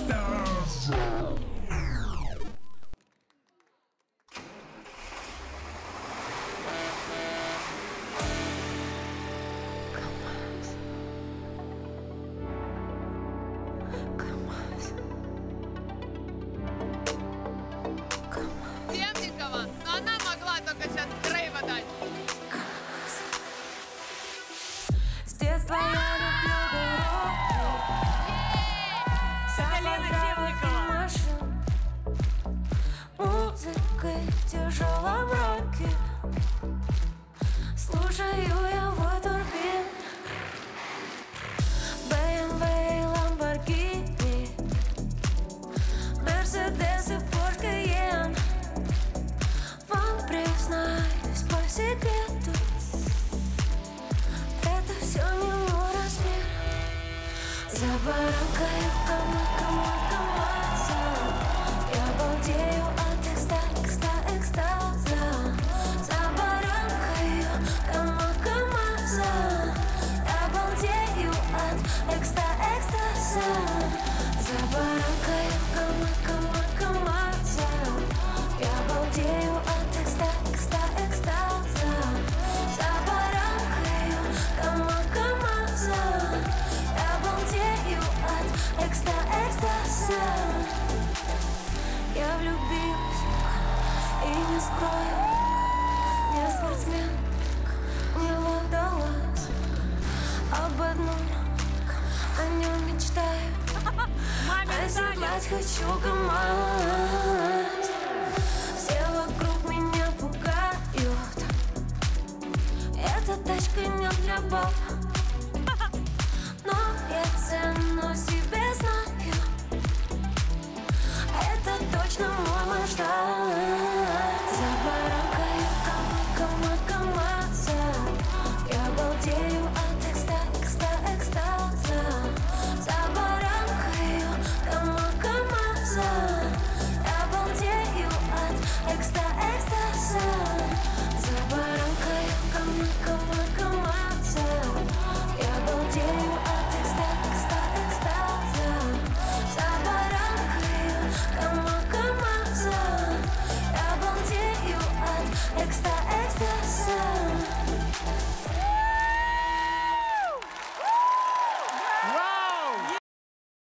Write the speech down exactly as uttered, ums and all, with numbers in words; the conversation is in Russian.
Темникова, но она могла только сейчас дрейва дать. С детства я люблю дорогу, музыкой в тяжелом роке. Слушаю я в турбин, бэ эм вэ и Lamborghini, Mercedes и Porsche Cayenne. Вам признаюсь по секрету, это все не мой размер. За баранкой КамАЗа я балдею от экстаза, экстаза. За баранкой КамАЗа я балдею от экстаза. За баранкой КамАЗа я балдею от экстаза, экстаза. За баранкой КамАЗа я балдею от экстаза. Я влюбилась и не скрою, не спортсмен, не водолаз. Об одном, о нем мечтаю, оседлать хочу КамАЗ. Все вокруг меня пугают, эта тачка не для баб.